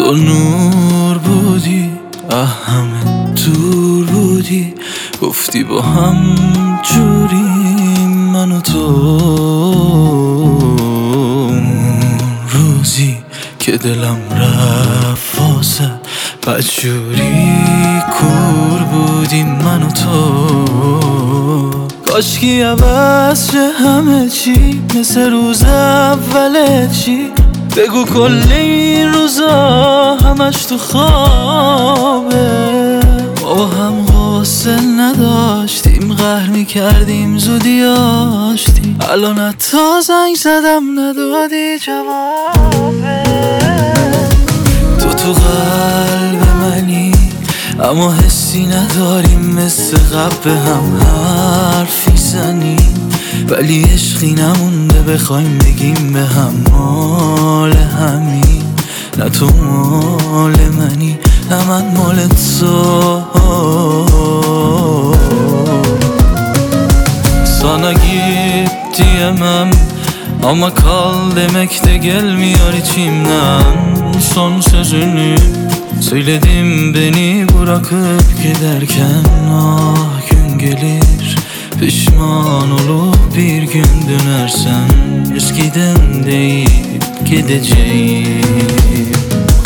تو نور بودی، همه دور بودی، گفتی با هم جوریم من و تو. روزی که دلم رفت واسه بدجوری کور بودیم من و تو. کاشکی عوض شه همه چی مثل روز اول چی. بگو کل این روزا همش تو خوابه. ما هم حوصله نداشتیم، قهر میکردیم زودی آشتیم. الان حتی زنگ زدم ندادی جوابه. تو قلب منی اما حسی نداریم، مثل قبل هم حرفی زنیم ولی عشقی نمونده بخوایم بگیم به هم مال همین. نه تو مال منی نه من مال تو. Sana git diyemem ama kal demek de gelmiyor içimden. Son sözünü söyledim beni bırakıp giderken. Ah gün gelir pişman olup bir gün dönersen. Eskiden deyip gideceğim.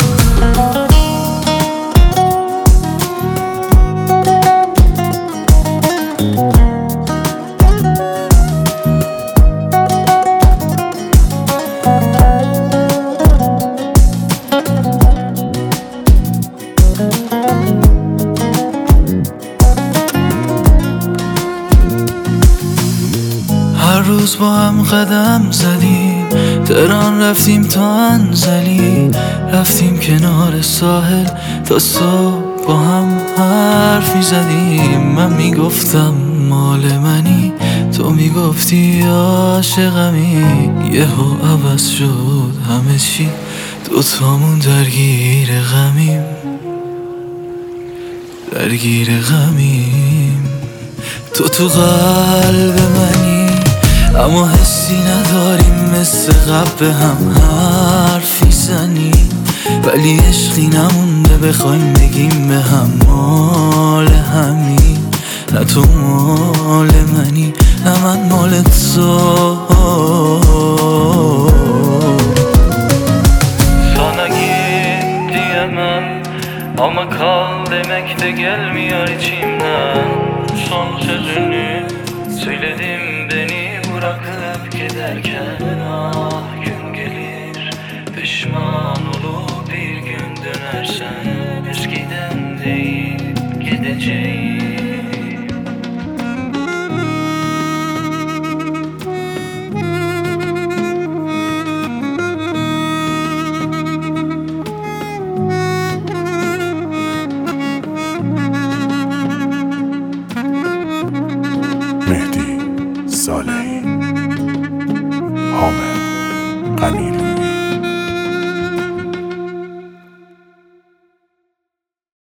هر روز با هم قدم زدیم، تهران رفتیم تا انزلی، رفتیم کنار ساحل تا صبح با هم حرف میزدیم. من میگفتم مال منی، تو میگفتی عاشقمی. یهو عوض شد همه چی، دوتامون درگیر غمیم، درگیر غمیم. تو قلب منی اما حسی نداریم، مثل قبل هم حرفی زنیم ولی عشقی نمونده بخوایم بگیم به هم مال همین. نه تو مال منی نه من مال تو. Sana git diyemem ama kal demek de gelmiyor içimden. Son sözünü söyledim beni bırakıp giderken. Ah